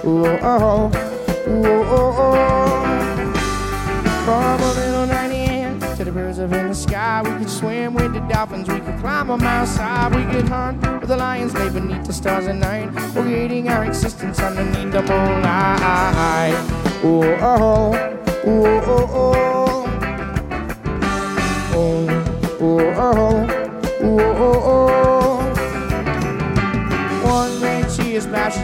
oh, oh, oh, oh, oh. From a little 98 to the birds up in the sky, we could swim with the dolphins, we could climb a mountainside, we could hunt with the lions, lay beneath the stars at night, creating our existence underneath the moonlight. Oh, oh, oh, oh, oh, oh, oh, oh, oh, oh. One red cheer splashes